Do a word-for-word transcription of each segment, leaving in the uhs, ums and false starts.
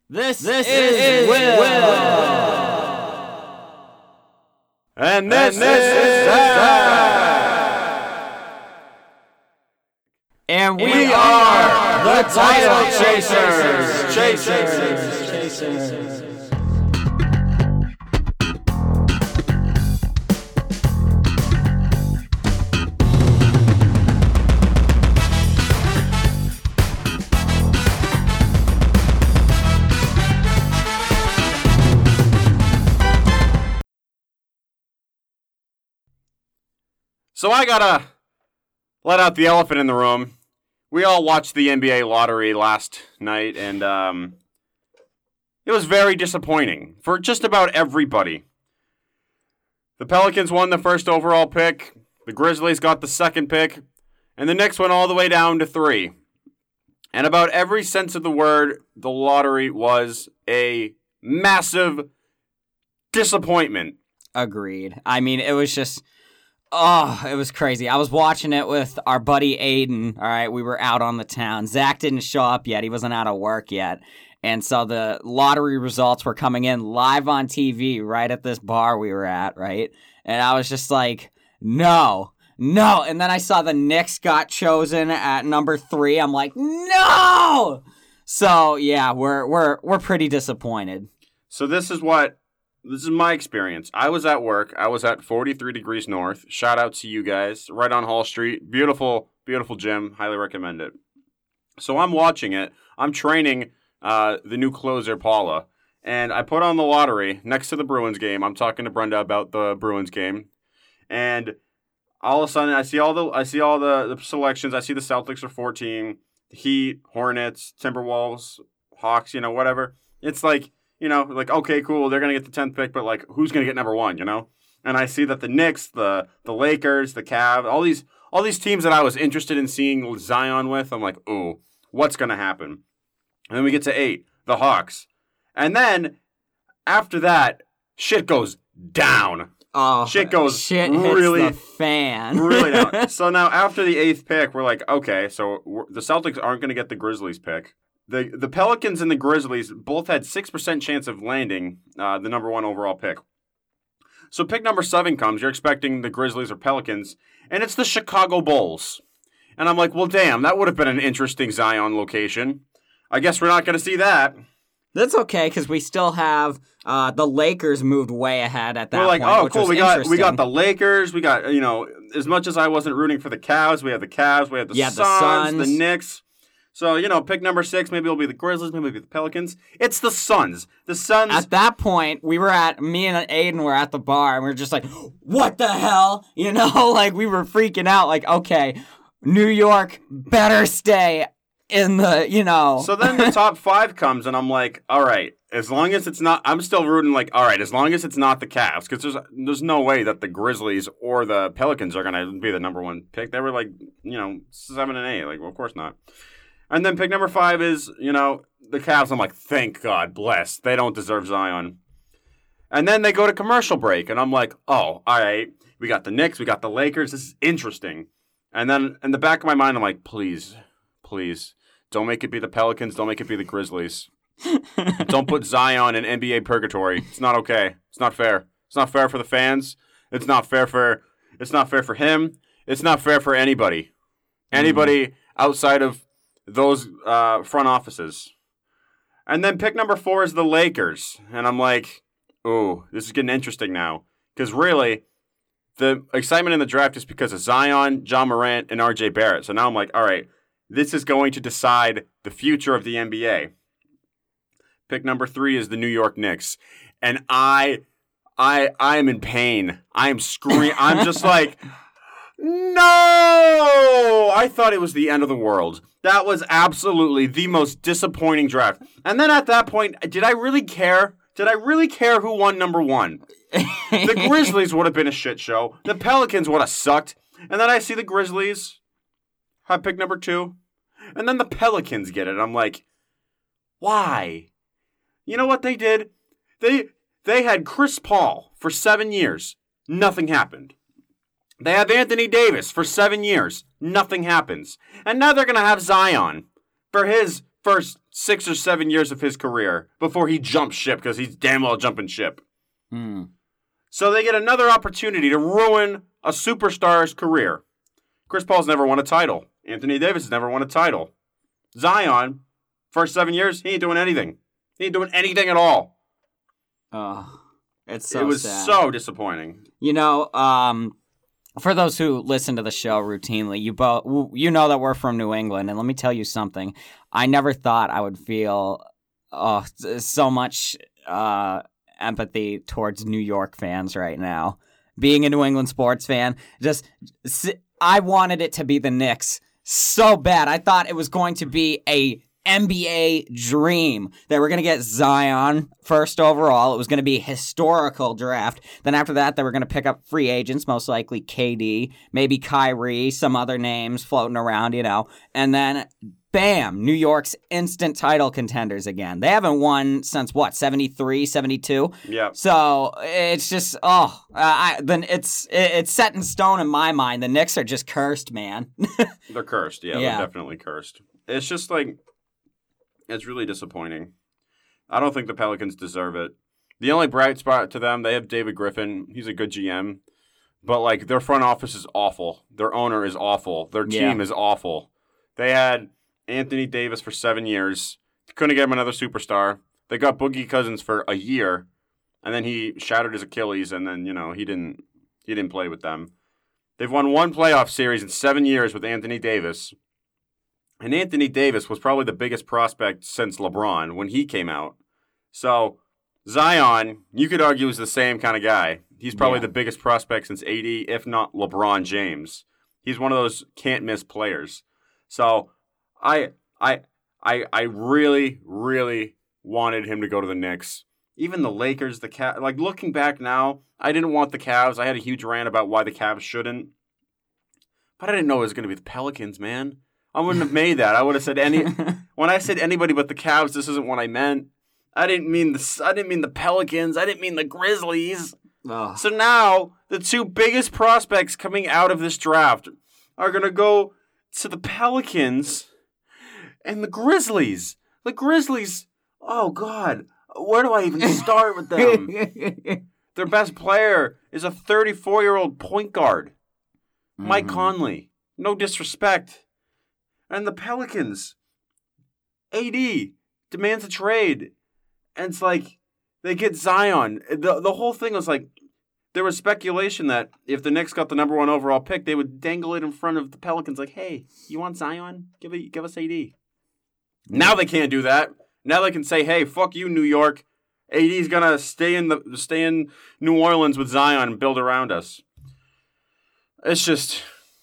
This, this is, is Will. Will. And this, and this is Zach. And we, we are, are the the Title Title Chasers. Chasers. Chasers. Chasers. Chasers. So I gotta let out the elephant in the room. We all watched the N B A lottery last night, and um, it was very disappointing for just about everybody. The Pelicans won the first overall pick, the Grizzlies got the second pick, and the Knicks went all the way down to three. And about every sense of the word, the lottery was a massive disappointment. Agreed. I mean, it was just... Oh, it was crazy. I was watching it with our buddy Aiden. All right, we were out on the town. Zach didn't show up yet. He wasn't out of work yet. And so the lottery results were coming in live on T V right at this bar we were at, right? And I was just like, no, no. And then I saw the Knicks got chosen at number three. I'm like, no! So, yeah, we're we're we're pretty disappointed. So this is what... This is my experience. I was at work. I was at forty-three Degrees North. Shout out to you guys. Right on Hall Street. Beautiful, beautiful gym. Highly recommend it. So I'm watching it. I'm training uh, the new closer, Paula. And I put on the lottery next to the Bruins game. I'm talking to Brenda about the Bruins game. And all of a sudden, I see all the I see all the, the selections. I see the Celtics are fourteen. The Heat, Hornets, Timberwolves, Hawks, you know, whatever. It's like... You know, like, okay, cool, they're going to get the tenth pick, but, like, who's going to get number one, you know? And I see that the Knicks, the the Lakers, the Cavs, all these all these teams that I was interested in seeing Zion with, I'm like, ooh, what's going to happen? And then we get to eight, the Hawks. And then, after that, shit goes down. Oh, shit goes shit really, hits the fan. really down. So now, after the eighth pick, we're like, okay, so we're, the Celtics aren't going to get the Grizzlies pick. The the Pelicans and the Grizzlies both had six percent chance of landing uh, the number one overall pick. So pick number seven comes. You're expecting the Grizzlies or Pelicans, and it's the Chicago Bulls. And I'm like, well, damn, that would have been an interesting Zion location. I guess we're not going to see that. That's okay, because we still have uh, the Lakers moved way ahead at that we're like, point, oh, which cool. was We got we got interesting. the Lakers. We got, you know, as much as I wasn't rooting for the Cavs, we have the Cavs. We have the Yeah, the Suns, Suns. the Knicks. So, you know, pick number six, maybe it'll be the Grizzlies, maybe it'll be the Pelicans. It's the Suns. The Suns. At that point, we were at, me and Aiden were at the bar, and we were just like, what the hell? You know, like, we were freaking out, like, okay, New York better stay in the, you know. So then the top five comes, and I'm like, all right, as long as it's not, I'm still rooting, like, all right, as long as it's not the Cavs, because there's, there's no way that the Grizzlies or the Pelicans are going to be the number one pick. They were like, you know, seven and eight. Like, well, of course not. And then pick number five is, you know, the Cavs. I'm like, thank God, bless. They don't deserve Zion. And then they go to commercial break, and I'm like, oh, all right. We got the Knicks. We got the Lakers. This is interesting. And then in the back of my mind, I'm like, please, please, don't make it be the Pelicans. Don't make it be the Grizzlies. Don't put Zion in N B A purgatory. It's not okay. It's not fair. It's not fair for the fans. It's not fair for. It's not fair for him. It's not fair for anybody. Anybody mm. outside of those uh, front offices. And then pick number four is the Lakers. And I'm like, ooh, this is getting interesting now. Because really, the excitement in the draft is because of Zion, John Morant, and R J Barrett. So now I'm like, all right, this is going to decide the future of the N B A. Pick number three is the New York Knicks. And I, I, I am in pain. I am screaming. I'm just like... No! I thought it was the end of the world. That was absolutely the most disappointing draft. And then at that point, did I really care? Did I really care who won number one? The Grizzlies would have been a shit show. The Pelicans would have sucked. And then I see the Grizzlies have pick number two. And then the Pelicans get it. I'm like, why? You know what they did? They they had Chris Paul for seven years. Nothing happened. They have Anthony Davis for seven years. Nothing happens. And now they're going to have Zion for his first six or seven years of his career before he jumps ship, because he's damn well jumping ship. Mm. So they get another opportunity to ruin a superstar's career. Chris Paul's never won a title. Anthony Davis has never won a title. Zion, first seven years, he ain't doing anything. He ain't doing anything at all. Oh, it's so It was sad. so disappointing. You know, um, for those who listen to the show routinely, you both, you know that we're from New England, and let me tell you something. I never thought I would feel oh, so much uh, empathy towards New York fans right now. Being a New England sports fan, just I wanted it to be the Knicks so bad. I thought it was going to be a N B A dream that we're going to get Zion first overall. It was going to be a historical draft. Then after that, they were going to pick up free agents, most likely K D, maybe Kyrie, some other names floating around, you know. And then, bam, New York's instant title contenders again. They haven't won since, what, seventy-three, seventy-two? Yeah. So it's just, oh, uh, I, then it's it's set in stone in my mind. The Knicks are just cursed, man. They're cursed. Yeah, Yeah. they're definitely cursed. It's just like... It's really disappointing. I don't think the Pelicans deserve it. The only bright spot to them, they have David Griffin. He's a good G M. But, like, their front office is awful. Their owner is awful. Their team Yeah. is awful. They had Anthony Davis for seven years. Couldn't get him another superstar. They got Boogie Cousins for a year. And then he shattered his Achilles, and then, you know, he didn't he didn't play with them. They've won one playoff series in seven years with Anthony Davis. And Anthony Davis was probably the biggest prospect since LeBron when he came out. So, Zion, you could argue, is the same kind of guy. He's probably Yeah. the biggest prospect since A D, if not LeBron James. He's one of those can't-miss players. So, I I I I really, really wanted him to go to the Knicks. Even the Lakers, the Cavs, like looking back now, I didn't want the Cavs. I had a huge rant about why the Cavs shouldn't. But I didn't know it was going to be the Pelicans, man. I wouldn't have made that. I would have said any. When I said anybody but the Cavs, this isn't what I meant. I didn't mean the. I didn't mean the Pelicans. I didn't mean the Grizzlies. Oh. So now the two biggest prospects coming out of this draft are gonna go to the Pelicans and the Grizzlies. The Grizzlies. Oh God, where do I even start with them? Their best player is a thirty-four-year-old point guard, Mike Mhm. Conley. No disrespect. And the Pelicans, A D demands a trade. And it's like, they get Zion. The the whole thing was like, there was speculation that if the Knicks got the number one overall pick, they would dangle it in front of the Pelicans like, hey, you want Zion? Give it, give us A D. Now they can't do that. Now they can say, hey, fuck you, New York. A D's going to stay in the stay in New Orleans with Zion and build around us. It's just...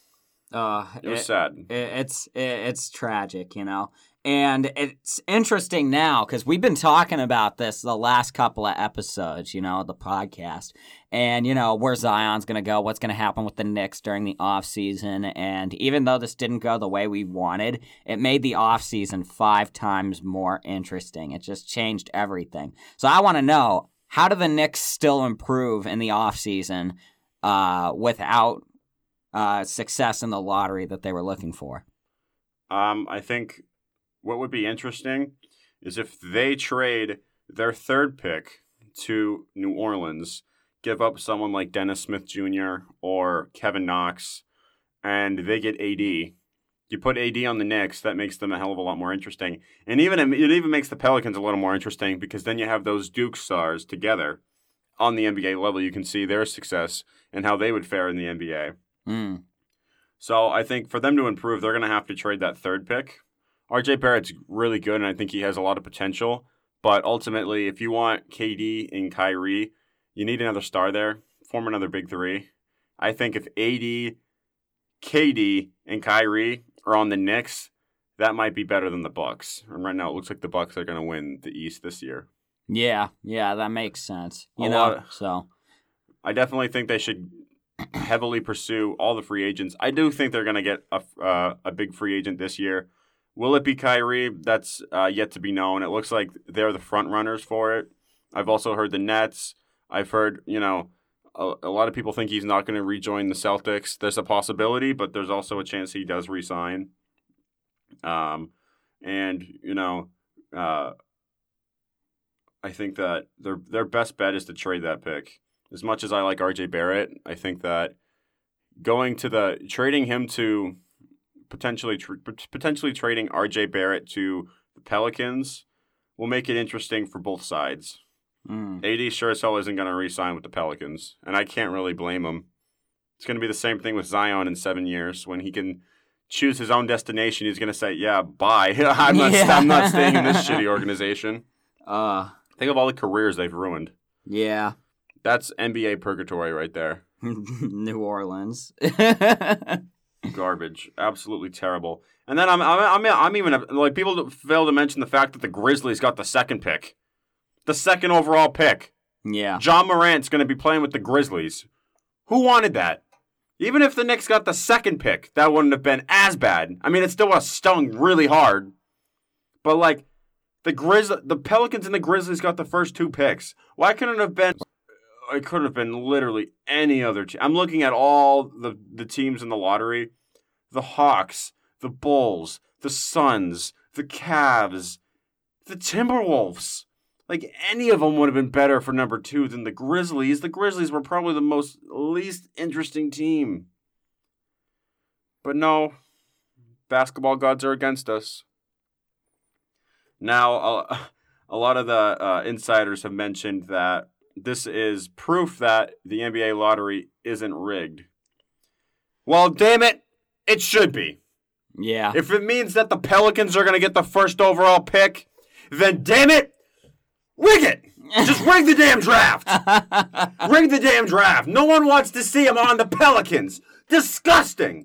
Uh, It was it- sad. it- it's it, it's tragic, you know. And it's interesting now because we've been talking about this the last couple of episodes, you know, of the podcast. And, you know, where Zion's going to go, what's going to happen with the Knicks during the offseason. And even though this didn't go the way we wanted, it made the offseason five times more interesting. It just changed everything. So I want to know, how do the Knicks still improve in the offseason uh, without uh, success in the lottery that they were looking for? Um, I think what would be interesting is if they trade their third pick to New Orleans, give up someone like Dennis Smith Junior or Kevin Knox, and they get A D. You put A D on the Knicks, that makes them a hell of a lot more interesting. And even it even makes the Pelicans a little more interesting because then you have those Duke stars together on the N B A level. You can see their success and how they would fare in the N B A. Mm. So I think for them to improve, they're going to have to trade that third pick. R J Barrett's really good, and I think he has a lot of potential. But ultimately, if you want K D and Kyrie, you need another star there. Form another big three. I think if A D, K D, and Kyrie are on the Knicks, that might be better than the Bucks. And right now, it looks like the Bucks are going to win the East this year. Yeah, yeah, that makes sense. You A know, lot of- so I definitely think they should heavily pursue all the free agents. I do think they're going to get a, uh, a big free agent this year. Will it be Kyrie? That's uh, yet to be known. It looks like they're the front runners for it. I've also heard the Nets. I've heard, you know, a, a lot of people think he's not going to rejoin the Celtics. There's a possibility, but there's also a chance he does resign. Um, And, you know, uh, I think that their their best bet is to trade that pick. As much as I like R J Barrett, I think that going to the trading him to potentially tr- potentially trading R J Barrett to the Pelicans will make it interesting for both sides. Mm. A D sure as hell isn't going to re-sign with the Pelicans, and I can't really blame him. It's going to be the same thing with Zion in seven years when he can choose his own destination. He's going to say, "Yeah, bye. I'm not. Yeah. I'm not staying in this shitty organization." Uh, Think of all the careers they've ruined. yeah. That's N B A purgatory right there. New Orleans. Garbage. Absolutely terrible. And then I'm I'm I'm, I'm even like people fail to mention the fact that the Grizzlies got the second pick, the second overall pick. Yeah. John Morant's going to be playing with the Grizzlies. Who wanted that? Even if the Knicks got the second pick, that wouldn't have been as bad. I mean, it still would have stung really hard. But like the Grizz, the Pelicans and the Grizzlies got the first two picks. Why couldn't it have been? It could have been literally any other team. I'm looking at all the, the teams in the lottery. The Hawks, the Bulls, the Suns, the Cavs, the Timberwolves. Like, any of them would have been better for number two than the Grizzlies. The Grizzlies were probably the most least interesting team. But no, basketball gods are against us. Now, a, a lot of the uh, insiders have mentioned that this is proof that the N B A lottery isn't rigged. Well, damn it, it should be. Yeah. If it means that the Pelicans are going to get the first overall pick, then damn it, rig it. Just rig the damn draft. Rig the damn draft. No one wants to see him on the Pelicans. Disgusting.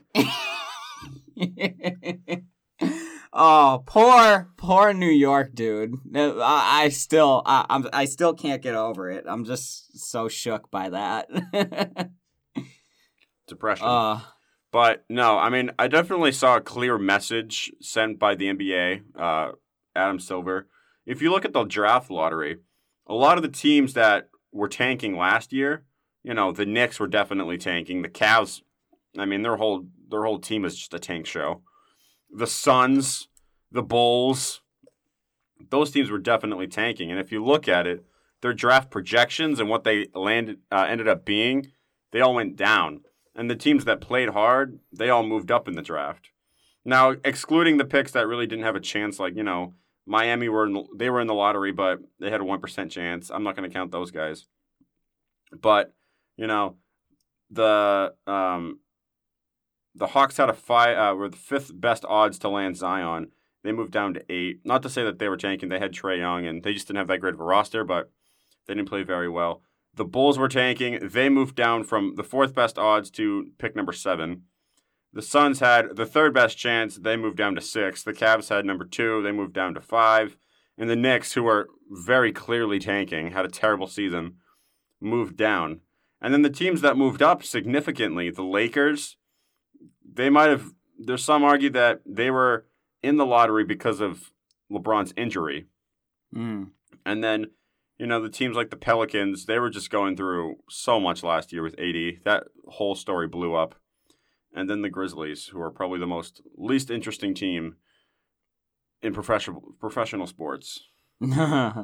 Oh, poor, poor New York, dude. I, I still, I, I'm, I still can't get over it. I'm just so shook by that. Depression. Uh, But no, I mean, I definitely saw a clear message sent by the N B A, uh, Adam Silver. If you look at the draft lottery, a lot of the teams that were tanking last year, you know, the Knicks were definitely tanking. The Cavs, I mean, their whole their whole team is just a tank show. The Suns, the Bulls, those teams were definitely tanking. And if you look at it, their draft projections and what they landed uh, ended up being, they all went down. And the teams that played hard, they all moved up in the draft. Now, excluding the picks that really didn't have a chance, like, you know, Miami were in the, they were in the lottery, but they had a one percent chance. I'm not going to count those guys. But, you know, the um, the Hawks had a five, uh, were the fifth best odds to land Zion. They moved down to eight. Not to say that they were tanking. They had Trae Young, and they just didn't have that great of a roster, but they didn't play very well. The Bulls were tanking. They moved down from the fourth best odds to pick number seven. The Suns had the third best chance. They moved down to six. The Cavs had number two. They moved down to five. And the Knicks, who are very clearly tanking, had a terrible season, moved down. And then the teams that moved up significantly, the Lakers, they might have, there's some argue that they were in the lottery because of LeBron's injury. mm. And then, you know, the teams like the Pelicans, they were just going through so much last year with A D. That whole story blew up. And then the Grizzlies, who are probably the most least interesting team in professional professional sports. uh,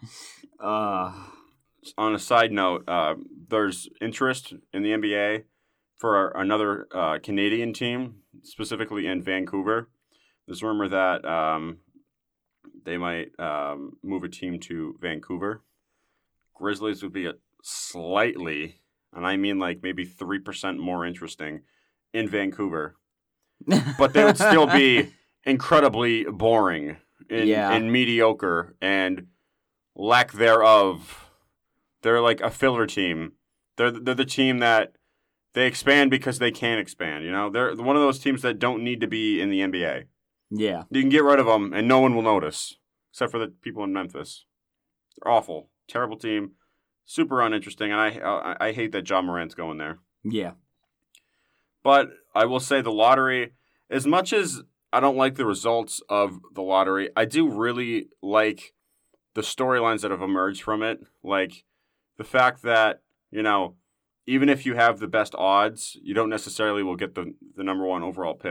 On a side note, uh, there's interest in the N B A for another uh, Canadian team, specifically in Vancouver. There's rumor that um, they might um, move a team to Vancouver. Grizzlies would be a slightly, and I mean like maybe three percent more interesting in Vancouver. But they would still be incredibly boring and, Yeah. and mediocre and lack thereof. They're like a filler team. They're they're the team that they expand because they can expand. You know, they're one of those teams that don't need to be in the N B A. yeah. You can get rid of them and no one will notice, except for the people in Memphis. They're awful, terrible team, super uninteresting, and I I, I hate that John Morant's going there. Yeah. But I will say the lottery, as much as I don't like the results of the lottery, I do really like the storylines that have emerged from it. Like the fact that, you know, even if you have the best odds, you don't necessarily will get the, the number one overall pick.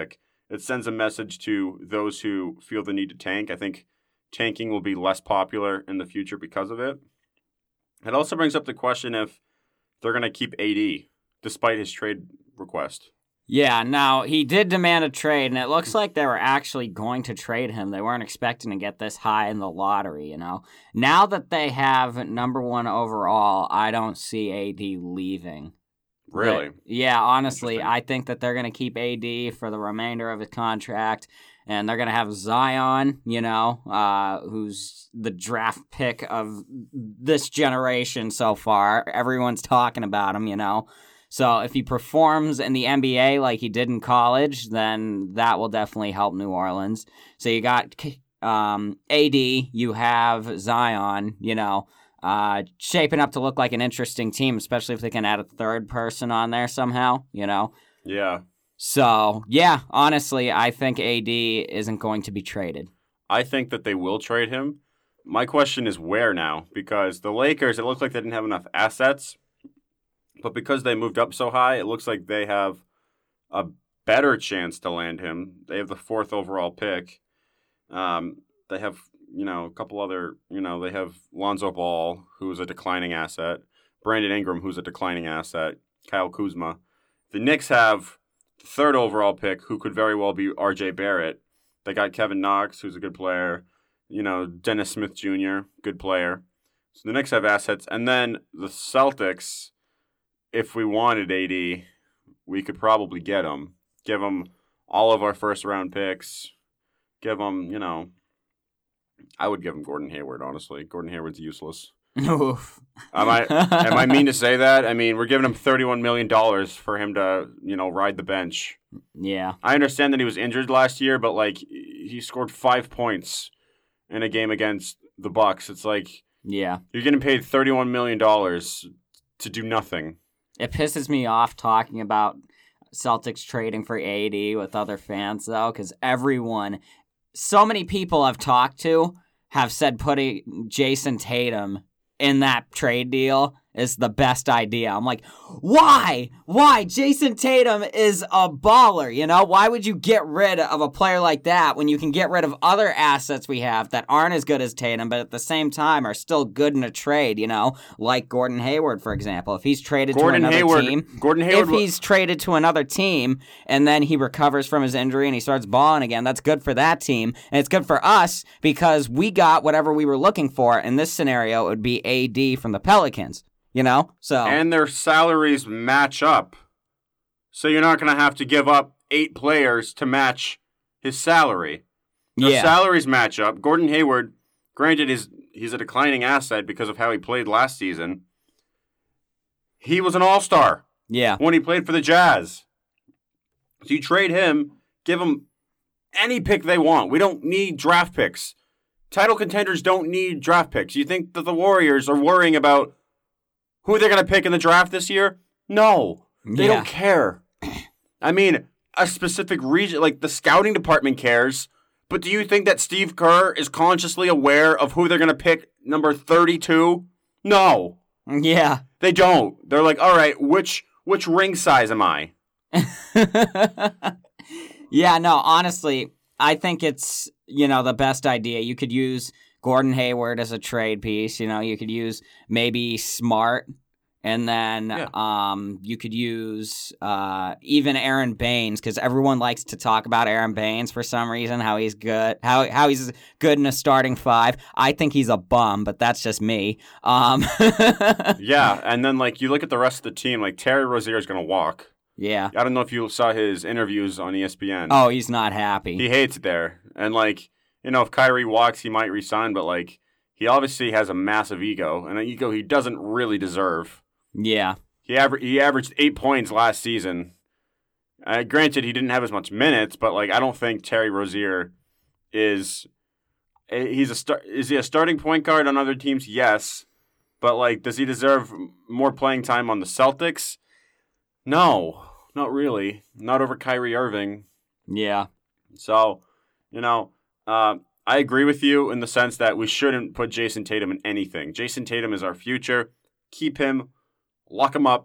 It sends a message to those who feel the need to tank. I think tanking will be less popular in the future because of it. It also brings up the question if they're going to keep A D despite his trade request. Yeah, now he did demand a trade, and it looks like they were actually going to trade him. They weren't expecting to get this high in the lottery, you know. Now that they have number one overall, I don't see A D leaving. Really? But, yeah, honestly, I think that they're going to keep A D for the remainder of his contract, and they're going to have Zion, you know, uh, who's the draft pick of this generation so far. Everyone's talking about him, you know. So if he performs in the N B A like he did in college, then that will definitely help New Orleans. So you got um, A D, you have Zion, you know, uh, shaping up to look like an interesting team, especially if they can add a third person on there somehow, you know. Yeah. So, yeah, honestly, I think A D isn't going to be traded. I think that they will trade him. My question is where now? Because the Lakers, it looks like they didn't have enough assets. But because they moved up so high, it looks like they have a better chance to land him. They have the fourth overall pick. Um, they have, you know, a couple other, you know, they have Lonzo Ball, who's a declining asset. Brandon Ingram, who's a declining asset. Kyle Kuzma. The Knicks have the third overall pick, who could very well be R J Barrett. They got Kevin Knox, who's a good player. You know, Dennis Smith Junior, good player. So the Knicks have assets. And then the Celtics, if we wanted A D, we could probably get him. Give him all of our first round picks. Give him, you know, I would give him Gordon Hayward, honestly. Gordon Hayward's useless. Oof. Am I am I mean to say that? I mean, we're giving him thirty-one million dollars for him to, you know, ride the bench. Yeah. I understand that he was injured last year, but like he scored five points in a game against the Bucks. It's like, yeah, you're getting paid thirty-one million dollars to do nothing. It pisses me off talking about Celtics trading for A D with other fans, though, because everyone, so many people I've talked to have said putting Jason Tatum in that trade deal is the best idea. I'm like, why? Why? Jason Tatum is a baller, you know? Why would you get rid of a player like that when you can get rid of other assets we have that aren't as good as Tatum, but at the same time are still good in a trade, you know? Like Gordon Hayward, for example. If he's traded Gordon to another Hayward, team, Gordon Hayward, if he's traded to another team and then he recovers from his injury and he starts balling again, that's good for that team. And it's good for us because we got whatever we were looking for. In this scenario, it would be A D from the Pelicans. You know, so and their salaries match up, so you're not going to have to give up eight players to match his salary. Their yeah. salaries match up. Gordon Hayward, granted, is he's a declining asset because of how he played last season. He was an all-star. Yeah, when he played for the Jazz. So you trade him, give him any pick they want. We don't need draft picks. Title contenders don't need draft picks. You think that the Warriors are worrying about who they're going to pick in the draft this year? No. They yeah. don't care. I mean, a specific region, like the scouting department cares, but do you think that Steve Kerr is consciously aware of who they're going to pick number thirty-two? No. Yeah. They don't. They're like, all right, which which ring size am I? Yeah, no, honestly, I think it's, you know, the best idea. You could use Gordon Hayward as a trade piece. You know, you could use maybe Smart, and then yeah. um, you could use uh, even Aaron Baines, because everyone likes to talk about Aaron Baines for some reason, how he's good, how how he's good in a starting five. I think he's a bum, but that's just me. Um, yeah, and then like you look at the rest of the team, like Terry Rozier is going to walk. Yeah. I don't know if you saw his interviews on E S P N. Oh, he's not happy. He hates it there, and like. You know, if Kyrie walks, he might resign, but, like, he obviously has a massive ego, and an ego he doesn't really deserve. Yeah. He, aver- he averaged eight points last season. Uh, granted, he didn't have as much minutes, but, like, I don't think Terry Rozier is... He's a star- Is he a starting point guard on other teams? Yes. But, like, does he deserve more playing time on the Celtics? No. Not really. Not over Kyrie Irving. Yeah. So, you know... Uh, I agree with you in the sense that we shouldn't put Jason Tatum in anything. Jason Tatum is our future. Keep him, lock him up,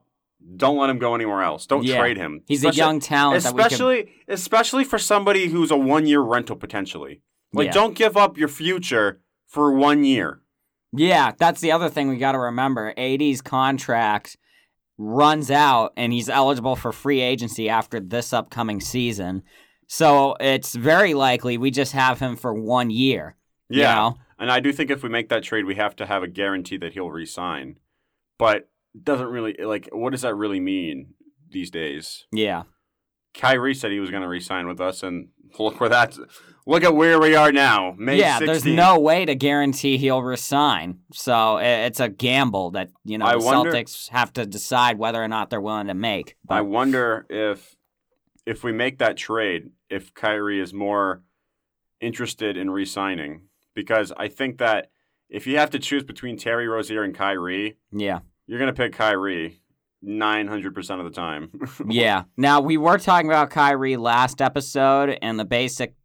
don't let him go anywhere else. Don't Yeah. trade him. He's a young talent. Especially, that we could... especially for somebody who's a one-year rental potentially. Like, Yeah. don't give up your future for one year. Yeah, that's the other thing we got to remember. A D's contract runs out, and he's eligible for free agency after this upcoming season. So it's very likely we just have him for one year. Yeah, you know? And I do think if we make that trade, we have to have a guarantee that he'll re-sign. But doesn't really, like, what does that really mean these days? Yeah. Kyrie said he was going to re-sign with us, and look where that's, look at where we are now, May Yeah, sixteenth. there's no way to guarantee he'll resign. So it's a gamble that, you know, I the wonder, Celtics have to decide whether or not they're willing to make. But, I wonder if if we make that trade, if Kyrie is more interested in re-signing. Because I think that if you have to choose between Terry Rozier and Kyrie, yeah. you're going to pick Kyrie nine hundred percent of the time. Yeah. Now, we were talking about Kyrie last episode, and the basic,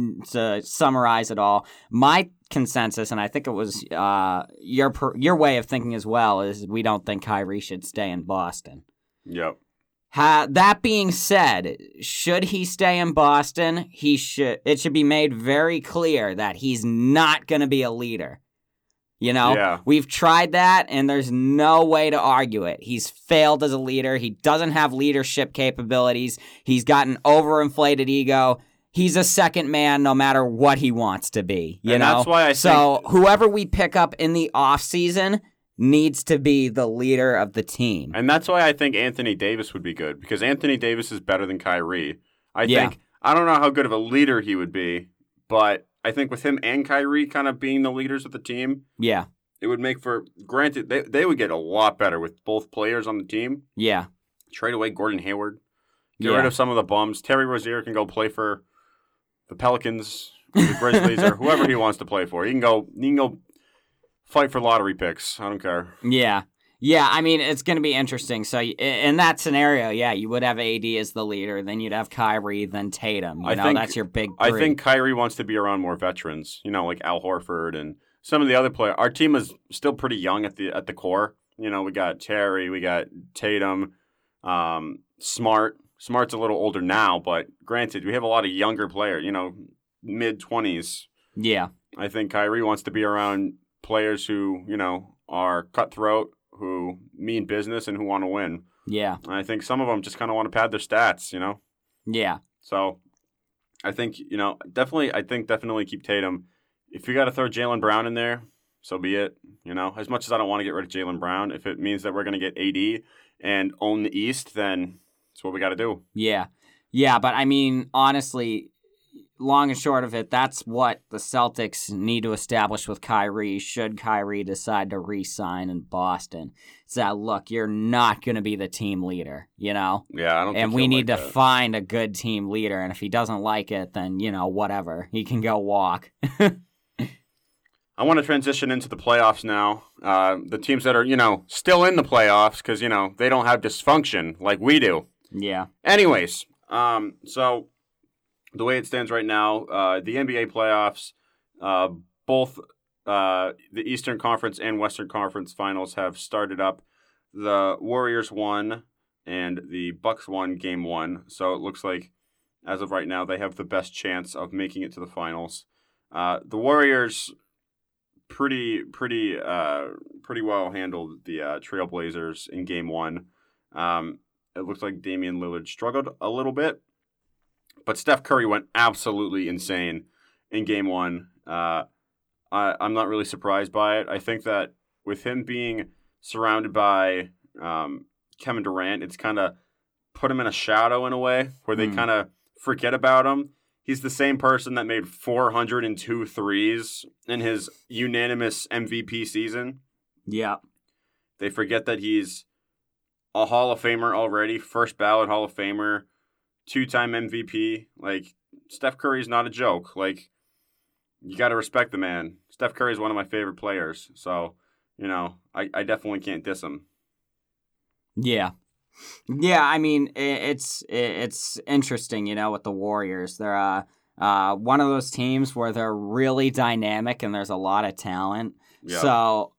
to summarize it all, my consensus, and I think it was uh, your your way of thinking as well, is we don't think Kyrie should stay in Boston. Yep. Ha, that being said, should he stay in Boston, he should. It should be made very clear that he's not going to be a leader. You know, Yeah. We've tried that, and there's no way to argue it. He's failed as a leader. He doesn't have leadership capabilities. He's got an overinflated ego. He's a second man no matter what he wants to be. You and know, that's why I so think... whoever we pick up in the offseason needs to be the leader of the team. And that's why I think Anthony Davis would be good, because Anthony Davis is better than Kyrie. I Yeah. think, I don't know how good of a leader he would be, but I think with him and Kyrie kind of being the leaders of the team, Yeah. it would make for, granted, they, they would get a lot better with both players on the team. Yeah. Trade away Gordon Hayward. Get Yeah. rid of some of the bums. Terry Rozier can go play for the Pelicans, or the Grizzlies, or whoever he wants to play for. He can go, he can go fight for lottery picks. I don't care. Yeah. Yeah, I mean, it's going to be interesting. So in that scenario, yeah, you would have A D as the leader, then you'd have Kyrie, then Tatum. You I know, think- that's your big I three. think Kyrie wants to be around more veterans, you know, like Al Horford and some of the other players. Our team is still pretty young at the at the core. You know, we got Terry, we got Tatum, um, Smart. Smart's a little older now, but granted, we have a lot of younger players, you know, mid-twenties. Yeah. I think Kyrie wants to be around players who, you know, are cutthroat, who mean business, and who want to win. Yeah. And I think some of them just kind of want to pad their stats, you know? Yeah. So I think, you know, definitely, I think definitely keep Tatum. If you got to throw Jaylen Brown in there, so be it. You know, as much as I don't want to get rid of Jaylen Brown, if it means that we're going to get A D and own the East, then that's what we got to do. Yeah. Yeah, but I mean, honestly, long and short of it, that's what the Celtics need to establish with Kyrie should Kyrie decide to re-sign in Boston. It's that, look, you're not going to be the team leader, you know? Yeah, I don't think And we he'll need like to that. find a good team leader, and if he doesn't like it, then, you know, whatever. He can go walk. I want to transition into the playoffs now. Uh, the teams that are, you know, still in the playoffs because, you know, they don't have dysfunction like we do. Yeah. Anyways, um, so the way it stands right now, uh, the N B A playoffs, uh, both uh, the Eastern Conference and Western Conference finals have started up. The Warriors won and the Bucks won game one. So it looks like, as of right now, they have the best chance of making it to the finals. Uh, the Warriors pretty pretty uh, pretty well handled the uh, Trailblazers in game one. Um, it looks like Damian Lillard struggled a little bit, but Steph Curry went absolutely insane in game one. Uh, I, I'm not really surprised by it. I think that with him being surrounded by um, Kevin Durant, it's kind of put him in a shadow in a way where they Mm. kind of forget about him. He's the same person that made four hundred two threes in his unanimous M V P season. Yeah. They forget that he's a Hall of Famer already, first ballot Hall of Famer, two-time M V P. Like, Steph Curry's not a joke. Like, you got to respect the man. Steph Curry is one of my favorite players. So, you know, I, I definitely can't diss him. Yeah. Yeah, I mean, i- it's i- it's interesting, you know, with the Warriors. They're uh, uh, one of those teams where they're really dynamic and there's a lot of talent. Yeah. So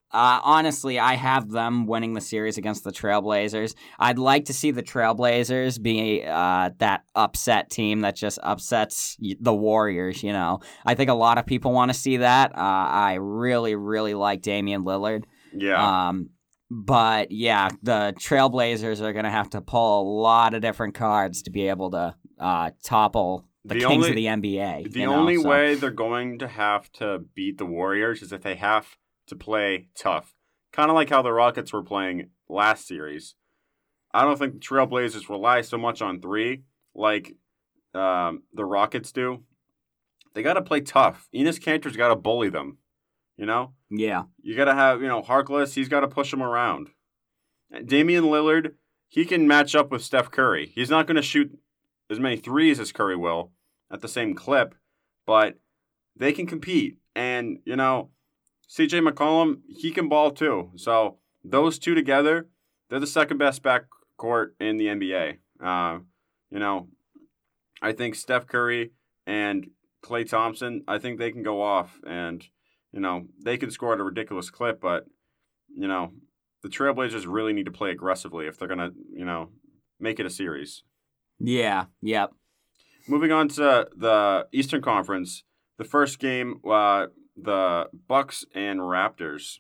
Uh, honestly, I have them winning the series against the Trailblazers. I'd like to see the Trailblazers be uh, that upset team that just upsets the Warriors, you know. I think a lot of people want to see that. Uh, I really, really like Damian Lillard. Yeah. Um, but, yeah, the Trailblazers are going to have to pull a lot of different cards to be able to uh, topple the, The kings only- of the N B A. The you know, only so. way they're going to have to beat the Warriors is if they have to play tough. Kind of like how the Rockets were playing last series. I don't think the Trailblazers rely so much on three like um, the Rockets do. They got to play tough. Enes Kanter's got to bully them, you know? Yeah. You got to have, you know, Harkless, he's got to push them around. Damian Lillard, he can match up with Steph Curry. He's not going to shoot as many threes as Curry will at the same clip, but they can compete. And, you know, C J McCollum, he can ball too. So those two together, they're the second best backcourt in the N B A. Uh, you know, I think Steph Curry and Klay Thompson, I think they can go off and, you know, they can score at a ridiculous clip, but, you know, the Trailblazers really need to play aggressively if they're going to, you know, make it a series. Yeah, yep. Moving on to the Eastern Conference, the first game, uh, the Bucks and Raptors.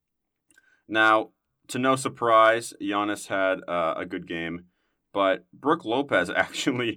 Now, to no surprise, Giannis had uh, a good game, but Brook Lopez actually,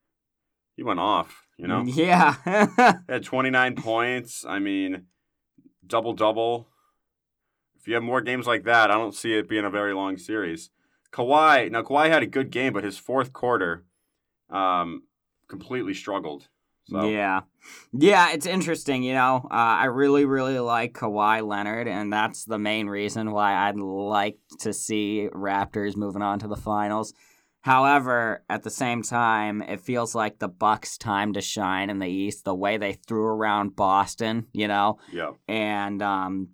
he went off, you know? Yeah. He had twenty-nine points. I mean, double-double. If you have more games like that, I don't see it being a very long series. Kawhi, now Kawhi had a good game, but his fourth quarter um, completely struggled. So. Yeah. Yeah, it's interesting, you know. Uh, I really, really like Kawhi Leonard, and that's the main reason why I'd like to see Raptors moving on to the finals. However, at the same time, it feels like the Bucks' time to shine in the East, the way they threw around Boston, you know. Yeah. And um,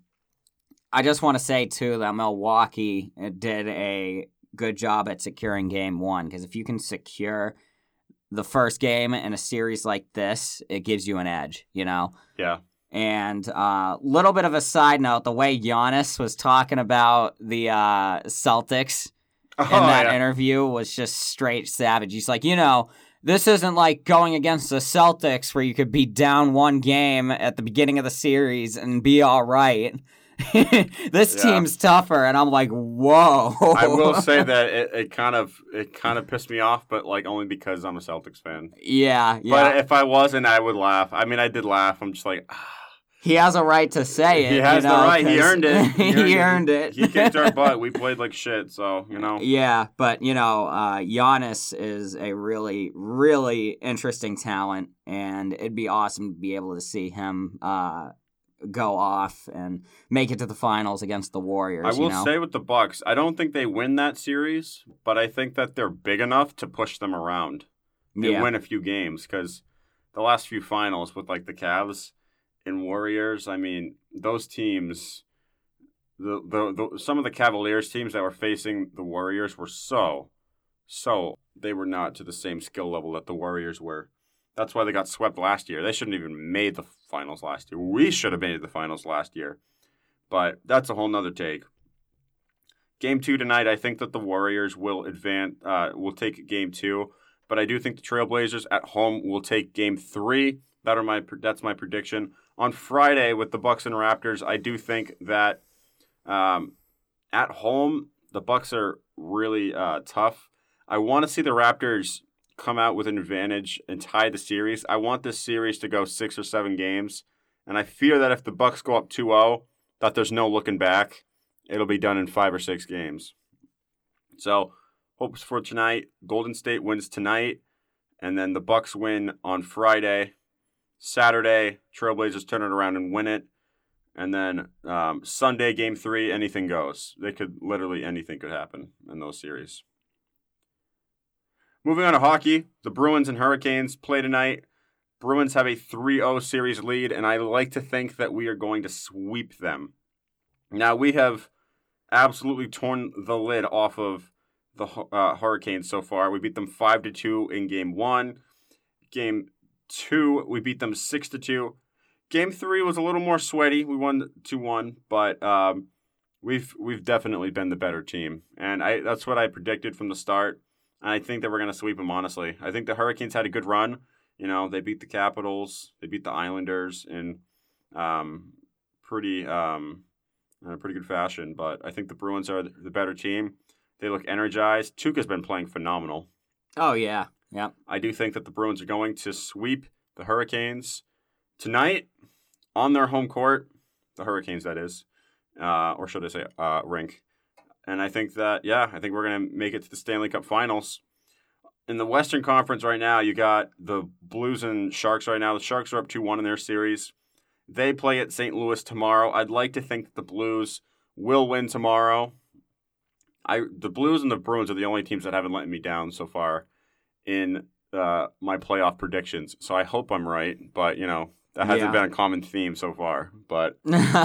I just want to say, too, that Milwaukee did a good job at securing game one, because if you can secure the first game in a series like this, it gives you an edge, you know? Yeah. And a uh, little bit of a side note, the way Giannis was talking about the uh, Celtics oh, in that yeah. interview was just straight savage. He's like, you know, this isn't like going against the Celtics where you could be down one game at the beginning of the series and be all right. This yeah. team's tougher, and I'm like, whoa. I will say that it, it kind of it kind of pissed me off, but like only because I'm a Celtics fan. Yeah, yeah. But if I wasn't, I would laugh. I mean, I did laugh. I'm just like, ah. He has a right to say it. He has you know, the right. He earned it. He earned, he earned it. He kicked our butt. We played like shit, so, you know. Yeah, but, you know, uh, Giannis is a really, really interesting talent, and it'd be awesome to be able to see him uh, go off and make it to the finals against the Warriors. I will you know? say with the Bucks, I don't think they win that series, but I think that they're big enough to push them around. They yeah. win a few games, because the last few finals with, like, the Cavs and Warriors, I mean, those teams, the, the the some of the Cavaliers teams that were facing the Warriors were so, so, they were not to the same skill level that the Warriors were. That's why they got swept last year. They shouldn't have even made the finals last year. We should have made the finals last year. But that's a whole nother take. Game two tonight, I think that the Warriors will advance, uh, will take game two. But I do think the Trailblazers at home will take game three. That are my that's my prediction. On Friday with the Bucks and Raptors, I do think that um, at home the Bucks are really uh, tough. I want to see the Raptors come out with an advantage and tie the series. I want this series to go six or seven games, and I fear that if the Bucks go up two oh, that there's no looking back. It'll be done in five or six games. So hopes for tonight: Golden State wins tonight, and then the Bucks win on Friday. Saturday, Trailblazers turn it around and win it. And then um, Sunday, game three, anything goes. They could literally, anything could happen in those series. Moving on to hockey, the Bruins and Hurricanes play tonight. Bruins have a three oh series lead, and I like to think that we are going to sweep them. Now, we have absolutely torn the lid off of the uh, Hurricanes so far. We beat them five to two in game one. Game two, we beat them six to two. Game three was a little more sweaty. We won two one, but um, we've we've definitely been the better team, and I that's what I predicted from the start. And I think that we're gonna sweep them. Honestly, I think the Hurricanes had a good run. You know, they beat the Capitals, they beat the Islanders in um, pretty um, in a pretty good fashion. But I think the Bruins are the better team. They look energized. Tuukka's been playing phenomenal. Oh yeah, yeah. I do think that the Bruins are going to sweep the Hurricanes tonight on their home court. The Hurricanes, that is. Uh, or should I say uh, rink. And I think that, yeah, I think we're going to make it to the Stanley Cup Finals. In the Western Conference right now, you got the Blues and Sharks right now. The Sharks are up two one in their series. They play at Saint Louis tomorrow. I'd like to think that the Blues will win tomorrow. I The Blues and the Bruins are the only teams that haven't let me down so far in uh, my playoff predictions. So I hope I'm right, but, you know, that hasn't Yeah. been a common theme so far. But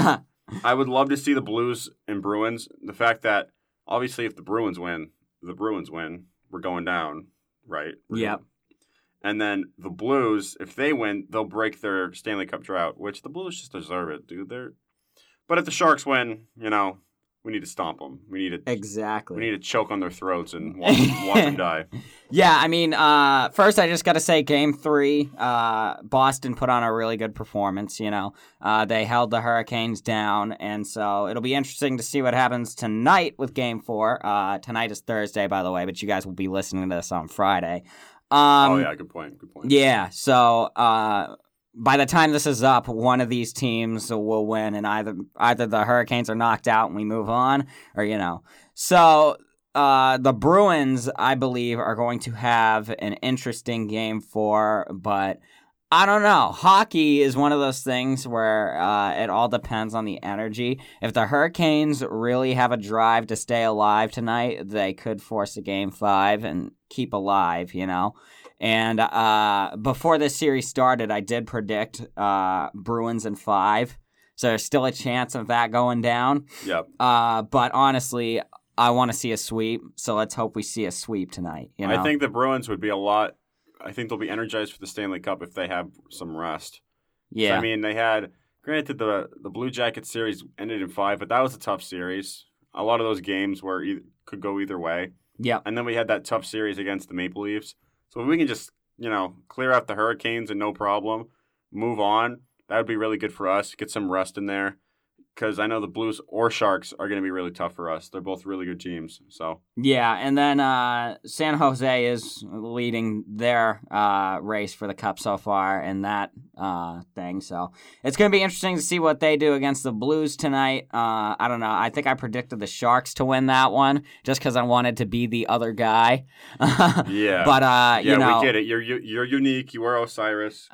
I would love to see the Blues and Bruins. The fact that, obviously, if the Bruins win, the Bruins win, we're going down, right? We're Yep. going- And then the Blues, if they win, they'll break their Stanley Cup drought, which the Blues just deserve it, dude. They're... But if the Sharks win, you know, we need to stomp them. We need to Exactly. we need to choke on their throats and watch, watch them die. Yeah, I mean, uh, first I just got to say, Game Three, uh, Boston put on a really good performance. You know, uh, they held the Hurricanes down, and so it'll be interesting to see what happens tonight with Game Four. Uh, tonight is Thursday, by the way, but you guys will be listening to this on Friday. Um, oh yeah, good point. Good point. Yeah, so uh, by the time this is up, one of these teams will win, and either either the Hurricanes are knocked out and we move on, or you know. So uh, the Bruins, I believe, are going to have an interesting game four, but I don't know. Hockey is one of those things where uh, it all depends on the energy. If the Hurricanes really have a drive to stay alive tonight, they could force a game five and keep alive, you know. And uh, before this series started, I did predict uh, Bruins in five. So there's still a chance of that going down. Yep. Uh, but honestly, I want to see a sweep. So let's hope we see a sweep tonight. You know? I think the Bruins would be a lot. I think they'll be energized for the Stanley Cup if they have some rest. Yeah. So, I mean, they had, granted, the the Blue Jackets series ended in five, but that was a tough series. A lot of those games were either, could go either way. Yeah. And then we had that tough series against the Maple Leafs. So if we can just, you know, clear out the Hurricanes and no problem, move on, that would be really good for us. Get some rest in there. Because I know the Blues or Sharks are going to be really tough for us. They're both really good teams. So Yeah, and then uh, San Jose is leading their uh, race for the Cup so far in that uh, thing. So it's going to be interesting to see what they do against the Blues tonight. Uh, I don't know. I think I predicted the Sharks to win that one just because I wanted to be the other guy. yeah, But, uh, yeah, you know. we get it. You're you, you're unique. You are Osiris.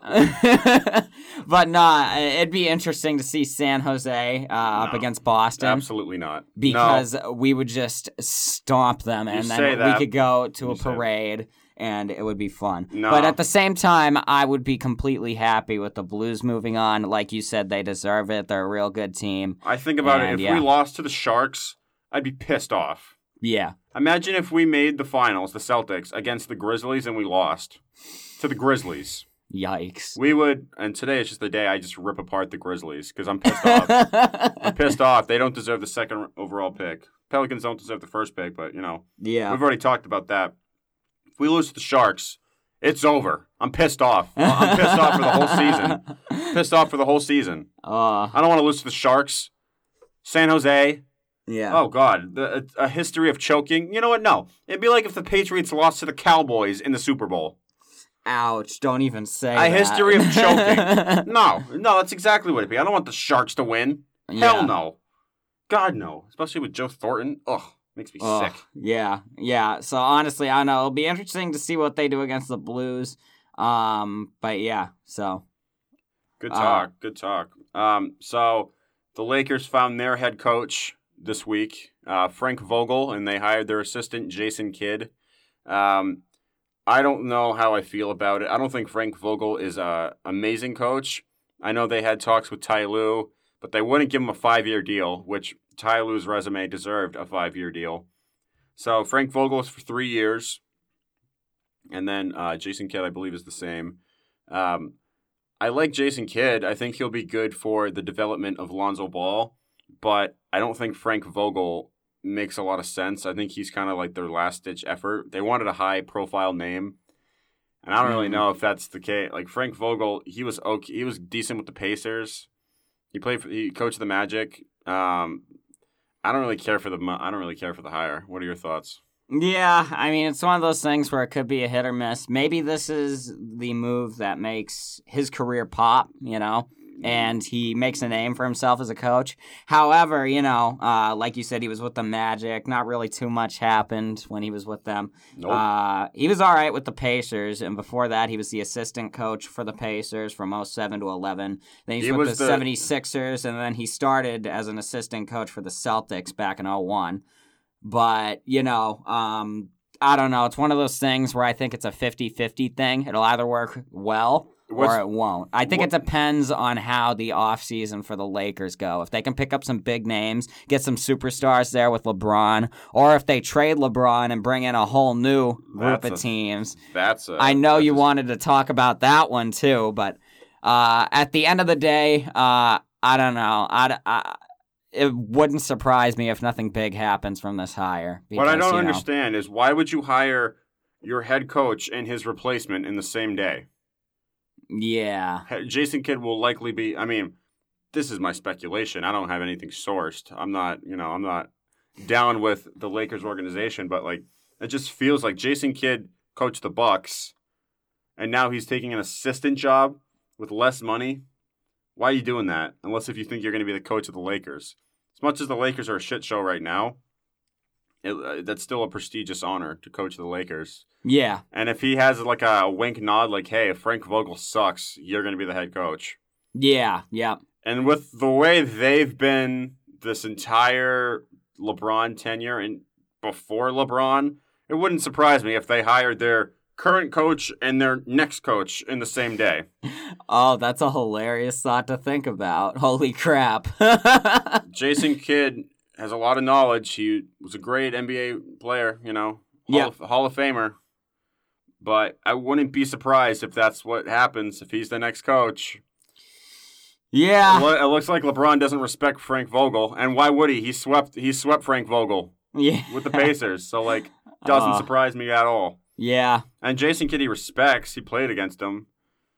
But nah, it'd be interesting to see San Jose uh, up No, against Boston. Absolutely not. Because no. we would just stomp them, and You then say we that. could go to You a say that. parade, and it would be fun. No. But at the same time, I would be completely happy with the Blues moving on. Like you said, they deserve it. They're a real good team. I think about And, it. If yeah. we lost to the Sharks, I'd be pissed off. Yeah. Imagine if we made the finals, the Celtics, against the Grizzlies, and we lost to the Grizzlies. Yikes. We would, and today is just the day I just rip apart the Grizzlies because I'm pissed off. I'm pissed off. They don't deserve the second overall pick. Pelicans don't deserve the first pick, but, you know, Yeah. we've already talked about that. If we lose to the Sharks, it's over. I'm pissed off. I'm pissed off for the whole season. Pissed off for the whole season. Uh, I don't want to lose to the Sharks. San Jose. yeah. Oh, God. The, a, a history of choking. You know what? No. It'd be like if the Patriots lost to the Cowboys in the Super Bowl. Ouch. Don't even say A that. history of choking. No. No, that's exactly what it'd be. I don't want the Sharks to win. Yeah. Hell no. God, no. Especially with Joe Thornton. Ugh. Makes me Ugh, sick. Yeah, yeah. So honestly, I don't know. It'll be interesting to see what they do against the Blues. Um, but yeah, so Good Uh, talk. Good talk. Um, so the Lakers found their head coach this week, uh, Frank Vogel, and they hired their assistant, Jason Kidd. Um, I don't know how I feel about it. I don't think Frank Vogel is an amazing coach. I know they had talks with Ty Lue, but they wouldn't give him a five-year deal, which Ty Lue's resume deserved a five-year deal. So Frank Vogel is for three years, and then uh, Jason Kidd, I believe, is the same. Um, I like Jason Kidd. I think he'll be good for the development of Lonzo Ball. but I don't think Frank Vogel makes a lot of sense. I think he's kind of like their last-ditch effort. They wanted a high-profile name, and I don't really Mm. know if that's the case. Like, Frank Vogel, he was okay. He was decent with the Pacers. He played for, he coached the Magic. Um, I don't really care for the I don't really care for the hire. What are your thoughts? Yeah, I mean, it's one of those things where it could be a hit or miss. Maybe this is the move that makes his career pop, you know, and he makes a name for himself as a coach. However, you know, uh, like you said, he was with the Magic. Not really too much happened when he was with them. Nope. Uh, he was all right with the Pacers, and before that, he was the assistant coach for the Pacers from oh seven to eleven. Then he's He with was the, the- 76ers, and then he started as an assistant coach for the Celtics back in oh one. But, you know, um, I don't know. It's one of those things where I think it's a fifty-fifty thing. It'll either work well What's- or it won't. I think what- it depends on how the offseason for the Lakers go. If they can pick up some big names, get some superstars there with LeBron, or if they trade LeBron and bring in a whole new group That's of a- teams. That's a, I know that's you a- wanted to talk about that one too, but uh, at the end of the day, uh, I don't know. I, I, it wouldn't surprise me if nothing big happens from this hire. What I because, don't you know, understand is why would you hire your head coach and his replacement in the same day? Yeah. He- Jason Kidd will likely be. I mean, this is my speculation. I don't have anything sourced. I'm not, you know, I'm not down with the Lakers organization, but like it just feels like Jason Kidd coached the Bucks, and now he's taking an assistant job with less money. Why are you doing that? Unless if you think you're going to be the coach of the Lakers. As much as the Lakers are a shit show right now, it, uh, that's still a prestigious honor to coach the Lakers. Yeah. And if he has like a wink nod, like, hey, if Frank Vogel sucks, you're going to be the head coach. Yeah. Yeah. And with the way they've been this entire LeBron tenure and before LeBron, it wouldn't surprise me if they hired their current coach and their next coach in the same day. Oh, that's a hilarious thought to think about. Holy crap. Jason Kidd has a lot of knowledge. He was a great N B A player, you know, Hall, Yeah. of, Hall of Famer. But I wouldn't be surprised if that's what happens if he's the next coach. Yeah. It lo- it looks like LeBron doesn't respect Frank Vogel, and why would he? He swept. He swept Frank Vogel Yeah. with the Pacers, so like doesn't Uh, surprise me at all. Yeah. And Jason Kidd he respects. He played against him,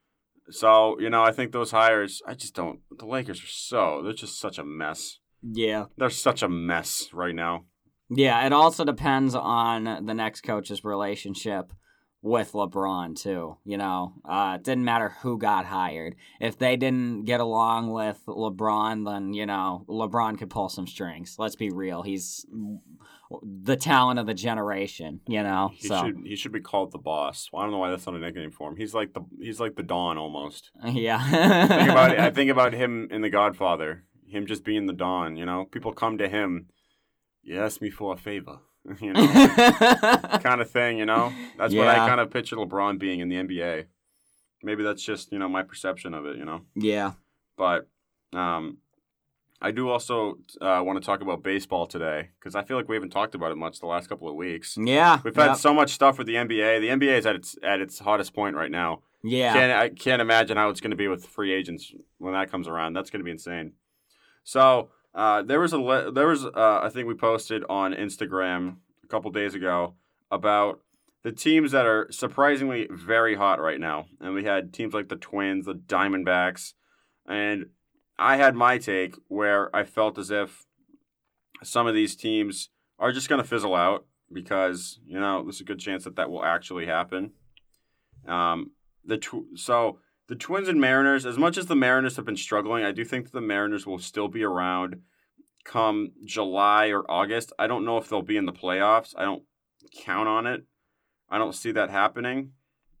so you know I think those hires. I just don't. The Lakers are so. They're just such a mess. Yeah. They're such a mess right now. Yeah. It also depends on the next coach's relationship with LeBron too. You know, uh, it didn't matter who got hired. If they didn't get along with LeBron, then you know LeBron could pull some strings. Let's be real. He's the talent of the generation. You know, He so should he should be called the boss. Well, I don't know why that's not a nickname for him. He's like the he's like the Don almost. yeah. think about it. I think about him in The Godfather. Him just being the Don. You know, people come to him. You ask me for a favor. You know, kind of thing. You know, that's what I Yeah. kind of picture LeBron being in the N B A. Maybe that's just you know my perception of it. You know, Yeah. but um, I do also uh, want to talk about baseball today because I feel like we haven't talked about it much the last couple of weeks. Yeah. We've had Yep. so much stuff with the N B A. The N B A is at its at its hottest point right now. Yeah. Can't, I can't imagine how it's going to be with free agents when that comes around. That's going to be insane. So uh, there was a le- there was uh, I think we posted on Instagram a couple days ago about the teams that are surprisingly very hot right now, and we had teams like the Twins, the Diamondbacks, and I had my take where I felt as if some of these teams are just going to fizzle out because you know there's a good chance that that will actually happen. Um, the tw- so the Twins and Mariners, as much as the Mariners have been struggling, I do think that the Mariners will still be around come July or August. I don't know if they'll be in the playoffs. I don't count on it. I don't see that happening.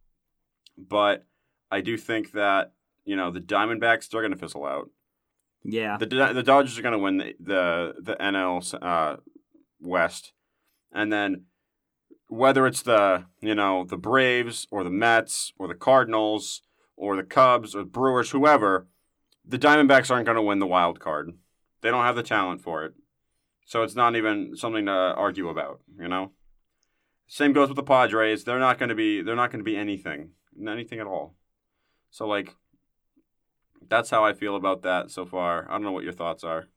But I do think that, you know, the Diamondbacks, they're going to fizzle out. Yeah. The the Dodgers are going to win the, the, the N L uh, West. And then whether it's the, you know, the Braves or the Mets or the Cardinals or the Cubs or the Brewers, whoever, the Diamondbacks aren't going to win the wild card. They don't have the talent for it. So it's not even something to argue about, you know? Same goes with the Padres. They're not going to be they're not going to be anything, anything at all. So like that's how I feel about that so far. I don't know what your thoughts are.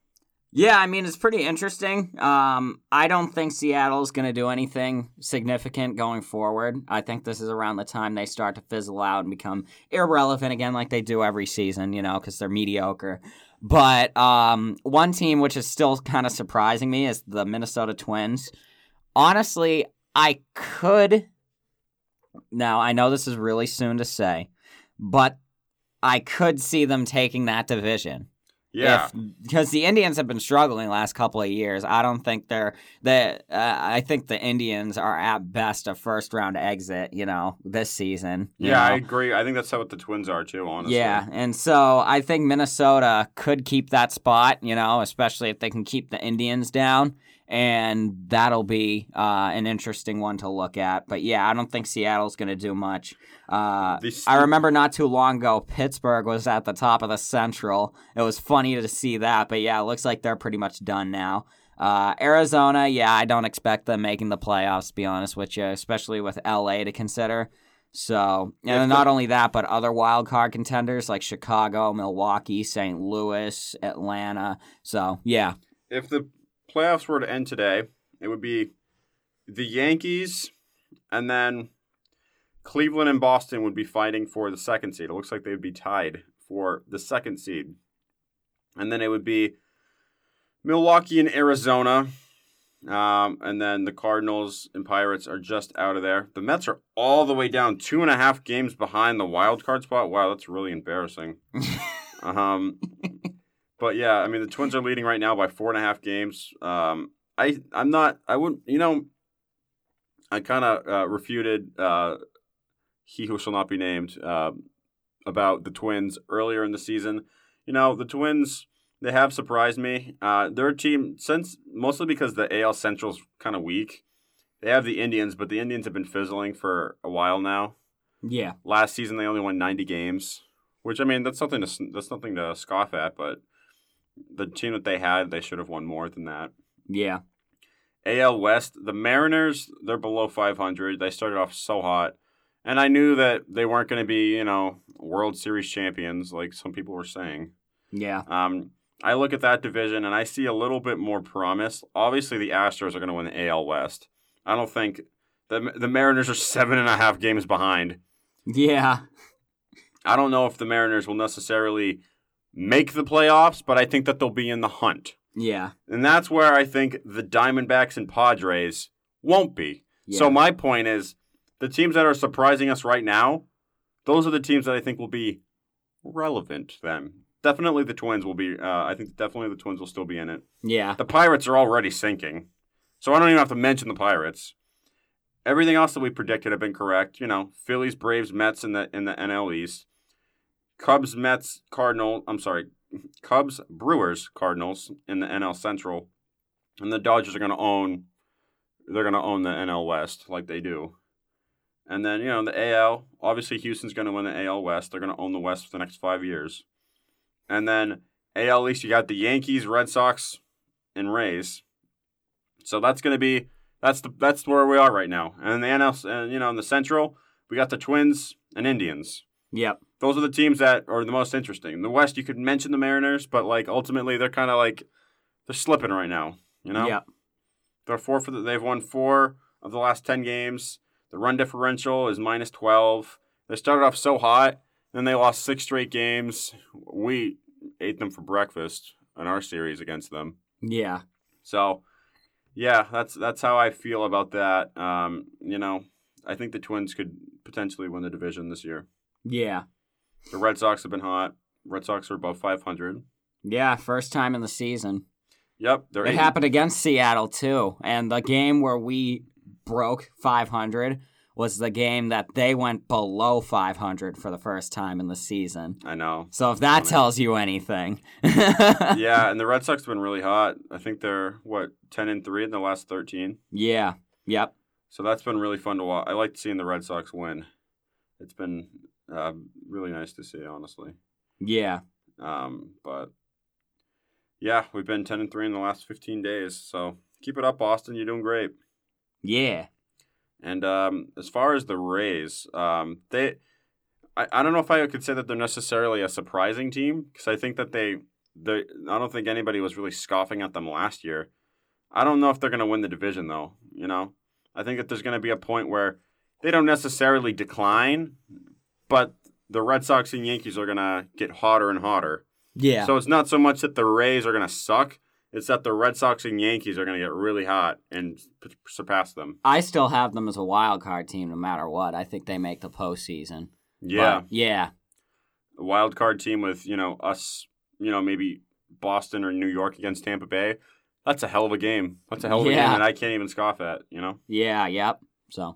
Yeah, I mean, it's pretty interesting. Um, I don't think Seattle's going to do anything significant going forward. I think this is around the time they start to fizzle out and become irrelevant again, like they do every season, you know, because they're mediocre. But um, one team which is still kind of surprising me is the Minnesota Twins. Honestly, I could. Now, I know this is really soon to say, but I could see them taking that division. Yeah, If, because the Indians have been struggling the last couple of years. I don't think they're they. Uh, I think the Indians are at best a first round exit. You know, this season. you yeah, know? I agree. I think that's how what the Twins are too. Honestly, Yeah, and so I think Minnesota could keep that spot. You know, especially if they can keep the Indians down. And that'll be uh, an interesting one to look at. But yeah, I don't think Seattle's going to do much. Uh, This- I remember not too long ago, Pittsburgh was at the top of the Central. It was funny to see that. But yeah, it looks like they're pretty much done now. Uh, Arizona, yeah, I don't expect them making the playoffs, to be honest with you, especially with L A to consider. So, and If not the- only that, but other wild card contenders like Chicago, Milwaukee, Saint Louis, Atlanta. So, yeah. if the playoffs were to end today, it would be the Yankees, and then Cleveland and Boston would be fighting for the second seed. It looks like they would be tied for the second seed. And then it would be Milwaukee and Arizona. Um, and then the Cardinals and Pirates are just out of there. The Mets are all the way down, two and a half games behind the wild card spot. Wow, that's really embarrassing. um, but yeah, I mean the Twins are leading right now by four and a half games. Um, I I'm not. I wouldn't. You know, I kind of uh, refuted uh, he who shall not be named uh, about the Twins earlier in the season. You know, the Twins. They have surprised me. Uh, their team, since mostly because the A L Central's kind of weak. They have the Indians, but the Indians have been fizzling for a while now. Yeah. Last season, they only won ninety games, which I mean that's something to that's nothing to scoff at. But the team that they had, they should have won more than that. Yeah. A L West, the Mariners, they're below five hundred. They started off so hot, and I knew that they weren't going to be, you know, World Series champions like some people were saying. Yeah. Um. I look at that division and I see a little bit more promise. Obviously, the Astros are going to win the A L West. I don't think the the Mariners are seven and a half games behind. Yeah. I don't know if the Mariners will necessarily make the playoffs, but I think that they'll be in the hunt. Yeah. And that's where I think the Diamondbacks and Padres won't be. Yeah. So my point is, the teams that are surprising us right now, those are the teams that I think will be relevant then. Definitely the Twins will be, uh, I think definitely the Twins will still be in it. Yeah. The Pirates are already sinking, so I don't even have to mention the Pirates. Everything else that we predicted have been correct. You know, Phillies, Braves, Mets in the in the N L East. Cubs, Mets, Cardinal, I'm sorry, Cubs, Brewers, Cardinals in the N L Central. And the Dodgers are going to own, they're going to own the N L West like they do. And then, you know, the A L, obviously Houston's going to win the A L West. They're going to own the West for the next five years. And then A L East, you got the Yankees, Red Sox, and Rays. So that's going to be that's the that's where we are right now. And in the N L, and you know, in the Central, we got the Twins and Indians. Yep. Those are the teams that are the most interesting. In the West, you could mention the Mariners, but like ultimately, they're kind of like they're slipping right now. You know, Yep. they're four for the, they've won four of the last ten games. The run differential is minus twelve. They started off so hot. Then they lost six straight games. We ate them for breakfast in our series against them. Yeah. So, yeah, that's that's how I feel about that. Um, you know, I think the Twins could potentially win the division this year. Yeah. The Red Sox have been hot. Red Sox are above five hundred. Yeah. First time in the season. Yep, they're It eight. happened against Seattle too, and the game where we broke five hundred was the game that they went below five hundred for the first time in the season. I know. So if that Funny. tells you anything. Yeah, and the Red Sox have been really hot. I think they're what ten and three in the last thirteen. Yeah. Yep. So that's been really fun to watch. I like seeing the Red Sox win. It's been uh, really nice to see, honestly. Yeah. Um, but yeah, we've been ten and three in the last fifteen days. So keep it up, Boston. You're doing great. Yeah. And um, as far as the Rays, um, they, I, I don't know if I could say that they're necessarily a surprising team because I think that they they, I don't think anybody was really scoffing at them last year. I don't know if they're going to win the division, though. You know, I think that there's going to be a point where they don't necessarily decline, but the Red Sox and Yankees are going to get hotter and hotter. Yeah. So it's not so much that the Rays are going to suck. It's that the Red Sox and Yankees are going to get really hot and p- surpass them. I still have them as a wild card team no matter what. I think they make the postseason. Yeah. But, yeah. A wild card team with, you know, us, you know, maybe Boston or New York against Tampa Bay. That's a hell of a game. That's a hell of a Yeah. game that I can't even scoff at, you know? Yeah, yep. So,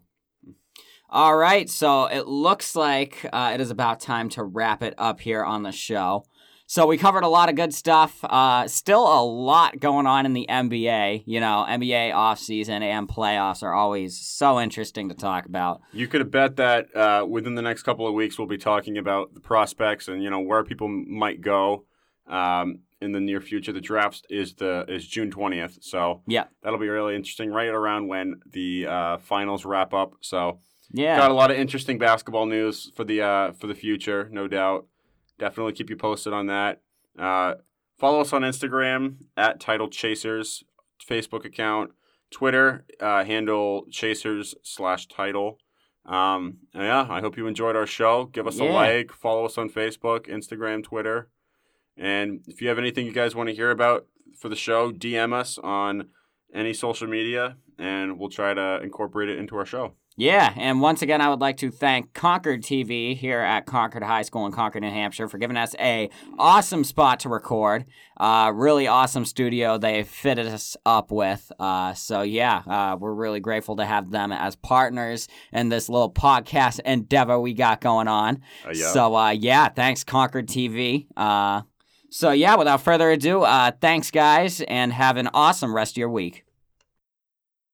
all right. So it looks like uh, it is about time to wrap it up here on the show. So we covered a lot of good stuff. Uh, still a lot going on in the N B A. You know, N B A offseason and playoffs are always so interesting to talk about. You could have bet that uh, within the next couple of weeks we'll be talking about the prospects and, you know, where people might go um, in the near future. The draft is the is June twentieth, so yeah, that'll be really interesting right around when the uh, finals wrap up. So yeah, got a lot of interesting basketball news for the uh, for the future, no doubt. Definitely keep you posted on that. Uh, follow us on Instagram at Title Chasers, Facebook account, Twitter uh, handle Chasers slash Title. Um, yeah, I hope you enjoyed our show. Give us Yeah. a like. Follow us on Facebook, Instagram, Twitter. And if you have anything you guys want to hear about for the show, D M us on any social media, and we'll try to incorporate it into our show. Yeah, and once again, I would like to thank Concord T V here at Concord High School in Concord, New Hampshire, for giving us a awesome spot to record. Uh, really awesome studio they fitted us up with. Uh, so yeah, uh, we're really grateful to have them as partners in this little podcast endeavor we got going on. Uh, yeah. So uh, yeah, thanks Concord T V. Uh, so yeah, without further ado, uh, thanks guys, and have an awesome rest of your week.